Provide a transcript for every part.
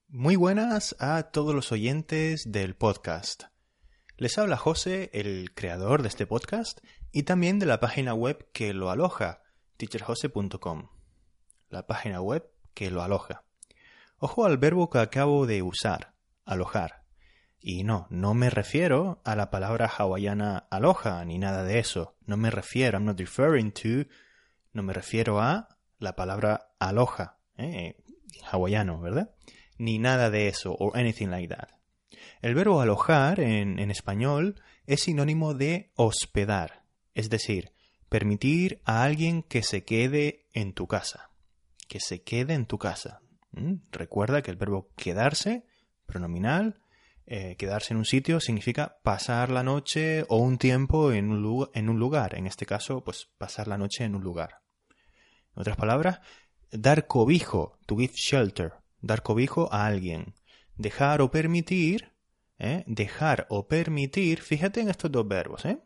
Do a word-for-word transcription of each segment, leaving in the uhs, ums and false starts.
Muy buenas a todos los oyentes del podcast. Les habla José, el creador de este podcast, y también de la página web que lo aloja, teacher jose punto com. La página web que lo aloja. Ojo al verbo que acabo de usar, alojar. Y no, no me refiero a la palabra hawaiana aloha, ni nada de eso. No me refiero, I'm not referring to, no me refiero a la palabra aloha, eh, hawaiano, ¿verdad? Ni nada de eso, or anything like that. El verbo alojar en, en español es sinónimo de hospedar, es decir, permitir a alguien que se quede en tu casa. Que se quede en tu casa. ¿Mm? Recuerda que el verbo quedarse, pronominal, eh, quedarse en un sitio significa pasar la noche o un tiempo en un, lugar, en un lugar. En este caso, pues pasar la noche en un lugar. En otras palabras, dar cobijo, to give shelter. Dar cobijo a alguien. Dejar o permitir, ¿eh? Dejar o permitir, fíjate en estos dos verbos, ¿eh?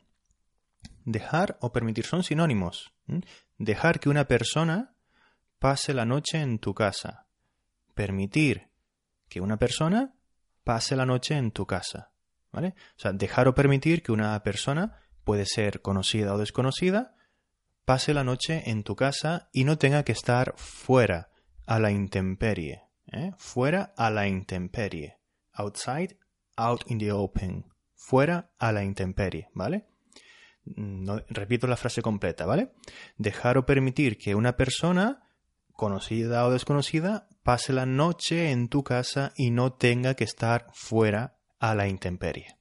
Dejar o permitir son sinónimos. ¿eh? Dejar que una persona pase la noche en tu casa. Permitir que una persona pase la noche en tu casa. ¿Vale? O sea, dejar o permitir que una persona, puede ser conocida o desconocida, pase la noche en tu casa y no tenga que estar fuera, a la intemperie. ¿Eh? Fuera a la intemperie. Outside, out in the open. Fuera a la intemperie, ¿vale? No, repito la frase completa, ¿vale? Dejar o permitir que una persona, conocida o desconocida, pase la noche en tu casa y no tenga que estar fuera a la intemperie.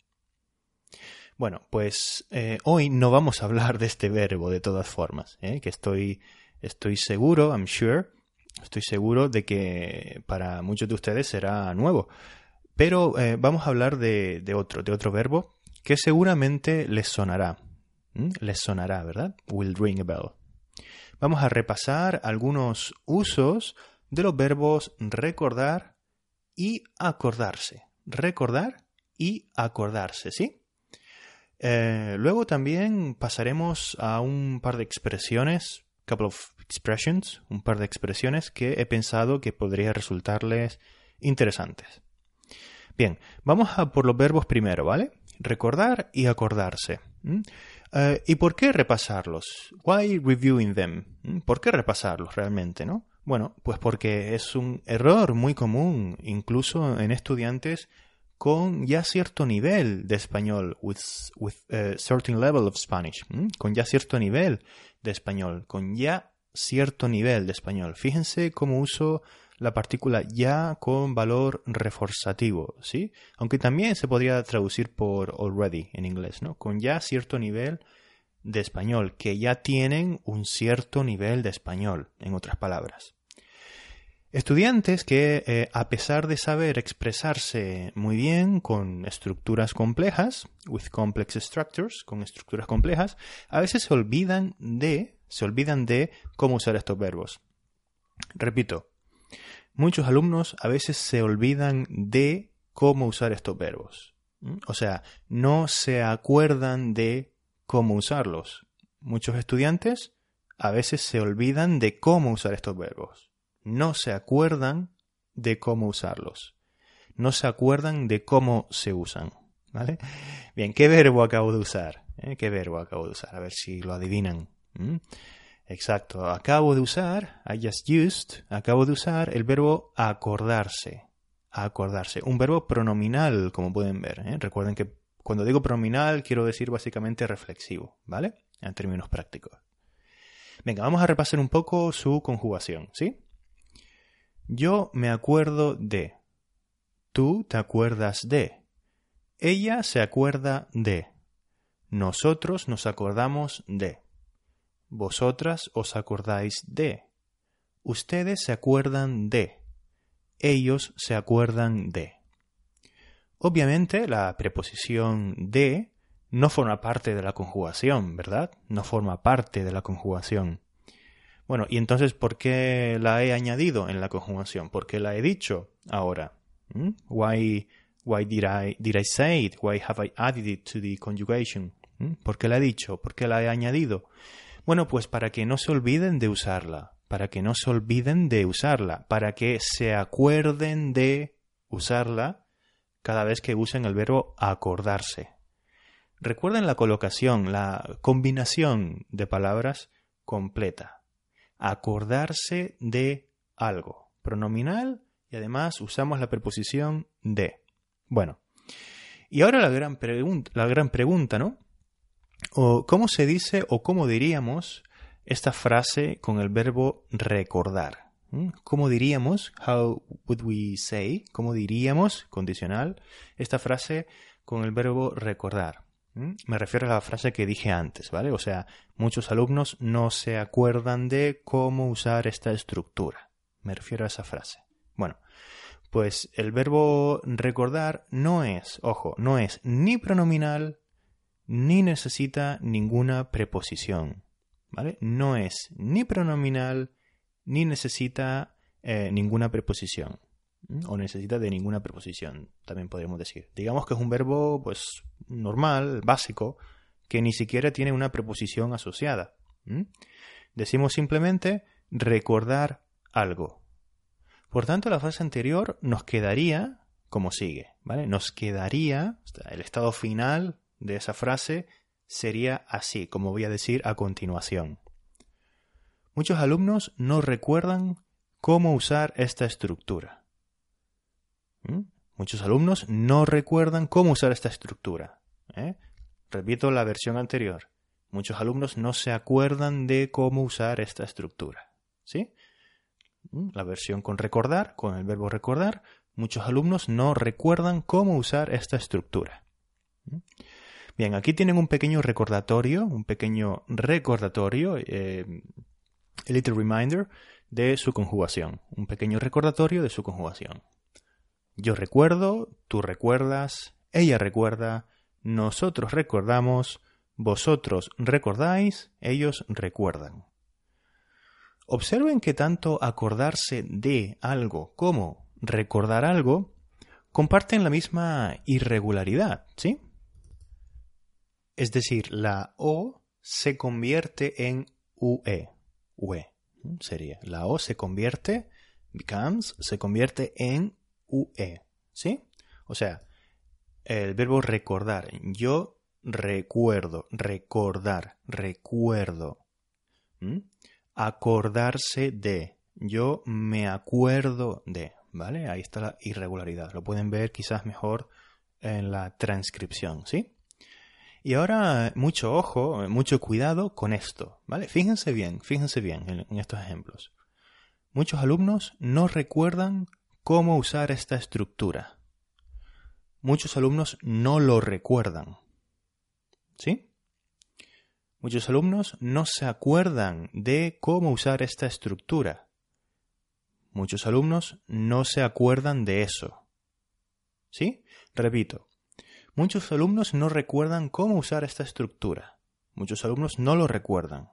Bueno, pues eh, hoy no vamos a hablar de este verbo de todas formas, ¿eh? Que estoy, estoy seguro, I'm sure, Estoy seguro de que para muchos de ustedes será nuevo. Pero eh, vamos a hablar de, de otro, de otro verbo que seguramente les sonará. ¿Mm? Les sonará, ¿verdad? Will ring a bell. Vamos a repasar algunos usos de los verbos recordar y acordarse. Recordar y acordarse, ¿sí? Eh, luego también pasaremos a un par de expresiones, couple of expressions, un par de expresiones que he pensado que podría resultarles interesantes. Bien, vamos a por los verbos primero, ¿vale? Recordar y acordarse. ¿Mm? Uh, ¿Y por qué repasarlos? Why reviewing them? ¿Mm? ¿Por qué repasarlos realmente, no? Bueno, pues porque es un error muy común, incluso en estudiantes con ya cierto nivel de español, with, with a certain level of Spanish, ¿Mm? Con ya cierto nivel de español, con ya cierto nivel de español. Fíjense cómo uso la partícula ya con valor reforzativo, ¿sí? Aunque también se podría traducir por already en inglés, ¿no? Con ya cierto nivel de español, que ya tienen un cierto nivel de español, en otras palabras. Estudiantes que, eh, a pesar de saber expresarse muy bien con estructuras complejas, with complex structures, con estructuras complejas, a veces se olvidan de, se olvidan de cómo usar estos verbos. Repito, muchos alumnos a veces se olvidan de cómo usar estos verbos. ¿Mm? O sea, no se acuerdan de cómo usarlos. Muchos estudiantes a veces se olvidan de cómo usar estos verbos. No se acuerdan de cómo usarlos. No se acuerdan de cómo se usan. ¿Vale? Bien, ¿qué verbo acabo de usar? ¿Eh? ¿Qué verbo acabo de usar? A ver si lo adivinan. ¿Mm? Exacto. Acabo de usar, I just used, acabo de usar el verbo acordarse. Acordarse. Un verbo pronominal, como pueden ver. ¿eh? Recuerden que cuando digo pronominal quiero decir básicamente reflexivo. ¿Vale? En términos prácticos. Venga, vamos a repasar un poco su conjugación, ¿sí? Yo me acuerdo de. Tú te acuerdas de. Ella se acuerda de. Nosotros nos acordamos de. Vosotras os acordáis de. Ustedes se acuerdan de. Ellos se acuerdan de. Obviamente la preposición de no forma parte de la conjugación, ¿verdad? No forma parte de la conjugación. Bueno, y entonces, ¿por qué la he añadido en la conjugación? ¿Por qué la he dicho ahora? ¿Mm? Why, why did I, did I say it? Why have I added it to the conjugation? ¿Mm? ¿Por qué la he dicho? ¿Por qué la he añadido? Bueno, pues para que no se olviden de usarla. Para que no se olviden de usarla. Para que se acuerden de usarla cada vez que usen el verbo acordarse. Recuerden la colocación, la combinación de palabras completa. Acordarse de algo. Pronominal y además usamos la preposición de. Bueno, y ahora la gran, pregun- la gran pregunta, ¿no? O, ¿cómo se dice o cómo diríamos esta frase con el verbo recordar? ¿Mm? ¿Cómo diríamos? How would we say? ¿Cómo diríamos, condicional, esta frase con el verbo recordar? ¿Mm? Me refiero a la frase que dije antes, ¿vale? O sea, muchos alumnos no se acuerdan de cómo usar esta estructura. Me refiero a esa frase. Bueno, pues el verbo recordar no es, ojo, no es ni pronominal ni necesita ninguna preposición, ¿vale? No es ni pronominal ni necesita eh, ninguna preposición. O necesita de ninguna preposición, también podríamos decir. Digamos que es un verbo, pues, normal, básico, que ni siquiera tiene una preposición asociada. ¿Mm? Decimos simplemente recordar algo. Por tanto, la frase anterior nos quedaría como sigue, ¿vale? Nos quedaría, el estado final de esa frase sería así, como voy a decir a continuación. Muchos alumnos no recuerdan cómo usar esta estructura. ¿Mm? Muchos alumnos no recuerdan cómo usar esta estructura. ¿Eh? Repito la versión anterior. Muchos alumnos no se acuerdan de cómo usar esta estructura. ¿Sí? ¿Mm? La versión con recordar, con el verbo recordar. Muchos alumnos no recuerdan cómo usar esta estructura. ¿Mm? Bien, aquí tienen un pequeño recordatorio, un pequeño recordatorio, eh, a little reminder de su conjugación. Un pequeño recordatorio de su conjugación. Yo recuerdo, tú recuerdas, ella recuerda, nosotros recordamos, vosotros recordáis, ellos recuerdan. Observen que tanto acordarse de algo como recordar algo comparten la misma irregularidad, ¿sí? Es decir, la O se convierte en UE. UE sería. La O se convierte, becomes, se convierte en U E, ¿sí? O sea, el verbo recordar. Yo recuerdo, recordar, recuerdo. ¿Mm? Acordarse de. Yo me acuerdo de, ¿vale? Ahí está la irregularidad. Lo pueden ver quizás mejor en la transcripción, ¿sí? Y ahora, mucho ojo, mucho cuidado con esto, ¿vale? Fíjense bien, fíjense bien en, en estos ejemplos. Muchos alumnos no recuerdan cómo usar esta estructura. Muchos alumnos no lo recuerdan. ¿Sí? Muchos alumnos no se acuerdan de cómo usar esta estructura. Muchos alumnos no se acuerdan de eso. ¿Sí? Repito. Muchos alumnos no recuerdan cómo usar esta estructura. Muchos alumnos no lo recuerdan.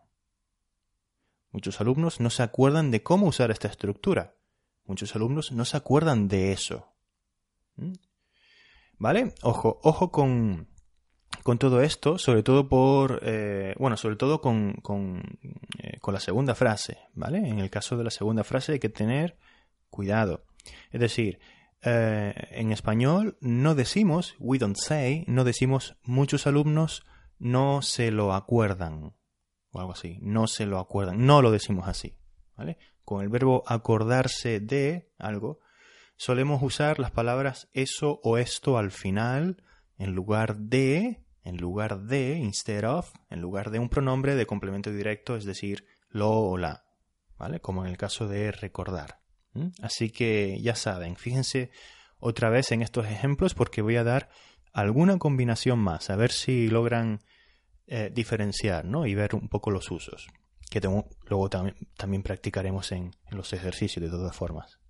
Muchos alumnos no se acuerdan de cómo usar esta estructura. Muchos alumnos no se acuerdan de eso. ¿Mm? ¿Vale? Ojo, ojo con, con todo esto, sobre todo por, eh, bueno, sobre todo con, con, eh, con la segunda frase, ¿vale? En el caso de la segunda frase hay que tener cuidado. Es decir, eh, en español no decimos, we don't say, no decimos muchos alumnos no se lo acuerdan, o algo así, no se lo acuerdan, no lo decimos así, ¿vale? Con el verbo acordarse de algo, solemos usar las palabras eso o esto al final, en lugar de, en lugar de, instead of, en lugar de un pronombre de complemento directo, es decir, lo o la, ¿vale? Como en el caso de recordar. ¿Mm? Así que ya saben, fíjense otra vez en estos ejemplos porque voy a dar alguna combinación más, a ver si logran eh, diferenciar, ¿no? Y ver un poco los usos, que tengo, luego tam- también practicaremos en, en los ejercicios de todas formas.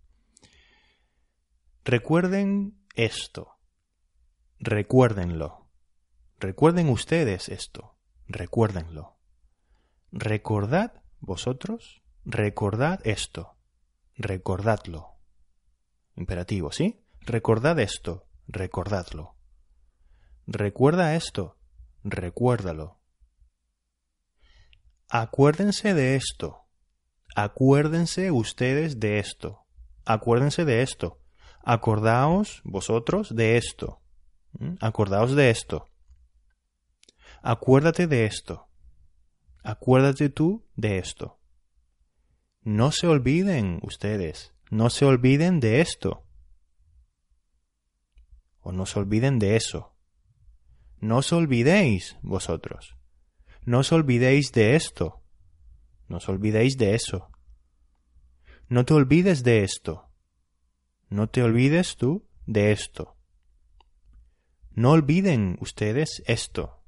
Recuerden esto. Recuérdenlo. Recuerden ustedes esto. Recuérdenlo. Recordad vosotros. Recordad esto. Recordadlo. Imperativo, ¿sí? Recordad esto. Recordadlo. Recuerda esto. Recuérdalo. Acuérdense de esto. Acuérdense ustedes de esto. Acuérdense de esto. Acordaos vosotros de esto. ¿Mm? Acordaos de esto. Acuérdate de esto. Acuérdate tú de esto. No se olviden ustedes. No se olviden de esto. O no se olviden de eso. No os olvidéis vosotros. No os olvidéis de esto. No os olvidéis de eso. No te olvides de esto. No te olvides tú de esto. No olviden ustedes esto.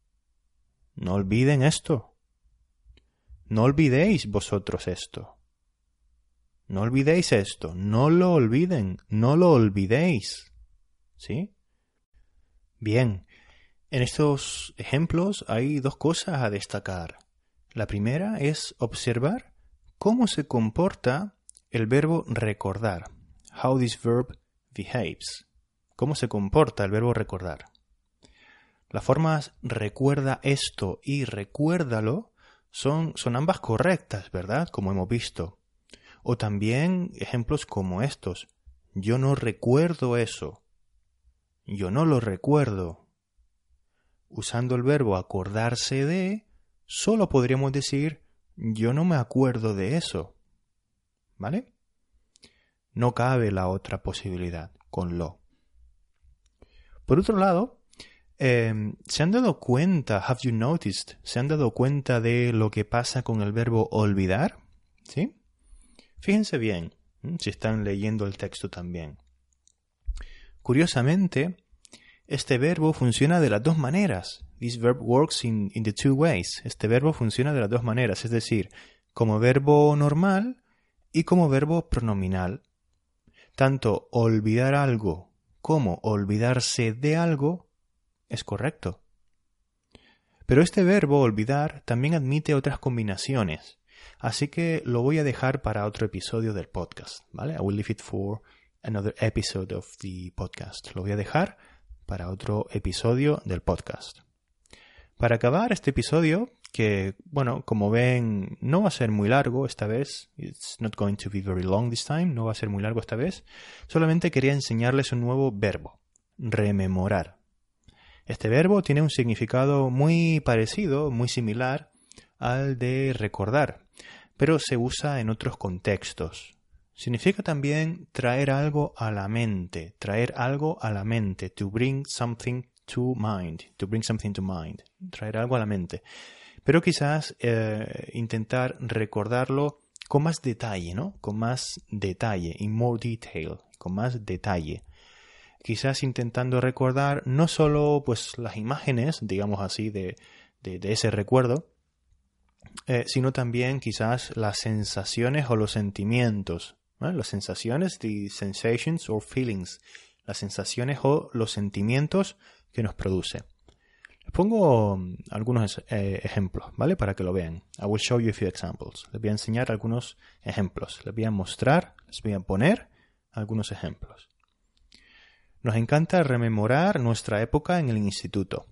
No olviden esto. No olvidéis vosotros esto. No olvidéis esto. No lo olviden. No lo olvidéis. ¿Sí? Bien. En estos ejemplos hay dos cosas a destacar. La primera es observar cómo se comporta el verbo recordar. How this verb behaves. Cómo se comporta el verbo recordar. Las formas recuerda esto y recuérdalo son, son ambas correctas, ¿verdad? Como hemos visto. O también ejemplos como estos. Yo no recuerdo eso. Yo no lo recuerdo. Usando el verbo acordarse de, solo podríamos decir yo no me acuerdo de eso. ¿Vale? No cabe la otra posibilidad con lo. Por otro lado, eh, ¿se han dado cuenta, have you noticed, se han dado cuenta de lo que pasa con el verbo olvidar? ¿Sí? Fíjense bien, si están leyendo el texto también. Curiosamente, este verbo funciona de las dos maneras. This verb works in, in the two ways. Este verbo funciona de las dos maneras, es decir, como verbo normal y como verbo pronominal. Tanto olvidar algo como olvidarse de algo es correcto. Pero este verbo olvidar también admite otras combinaciones, así que lo voy a dejar para otro episodio del podcast, ¿vale? I will leave it for another episode of the podcast. Lo voy a dejar para otro episodio del podcast. Para acabar este episodio, que, bueno, como ven, no va a ser muy largo esta vez. It's not going to be very long this time. No va a ser muy largo esta vez. Solamente quería enseñarles un nuevo verbo. Rememorar. Este verbo tiene un significado muy parecido, muy similar al de recordar, pero se usa en otros contextos. Significa también traer algo a la mente. Traer algo a la mente. To bring something to mind. To bring something to mind. Traer algo a la mente. Pero quizás eh, intentar recordarlo con más detalle, ¿no? Con más detalle, in more detail, con más detalle. Quizás intentando recordar no solo pues las imágenes, digamos así, de, de, de ese recuerdo, eh, sino también quizás las sensaciones o los sentimientos, ¿no? Las sensaciones, the sensations or feelings, las sensaciones o los sentimientos que nos produce. Les pongo algunos eh, ejemplos, ¿vale? Para que lo vean. I will show you a few examples. Les voy a enseñar algunos ejemplos. Les voy a mostrar, les voy a poner algunos ejemplos. Nos encanta rememorar nuestra época en el instituto.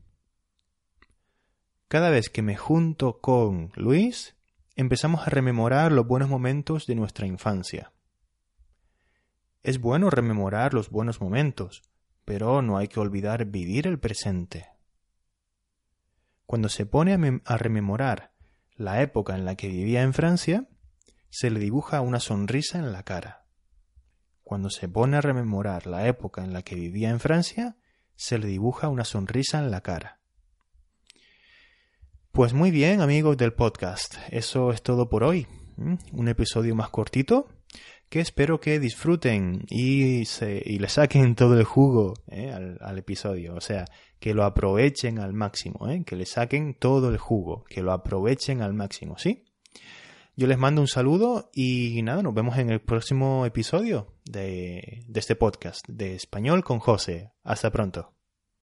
Cada vez que me junto con Luis, empezamos a rememorar los buenos momentos de nuestra infancia. Es bueno rememorar los buenos momentos, pero no hay que olvidar vivir el presente. Cuando se pone a, mem- a rememorar la época en la que vivía en Francia, se le dibuja una sonrisa en la cara. Cuando se pone a rememorar la época en la que vivía en Francia, se le dibuja una sonrisa en la cara. Pues muy bien, amigos del podcast, eso es todo por hoy. Un episodio más cortito que espero que disfruten y, se, y le saquen todo el jugo ¿eh? al, al episodio. O sea, que lo aprovechen al máximo, ¿eh? que le saquen todo el jugo, que lo aprovechen al máximo, ¿sí? Yo les mando un saludo y nada, nos vemos en el próximo episodio de, de este podcast de Español con José. Hasta pronto.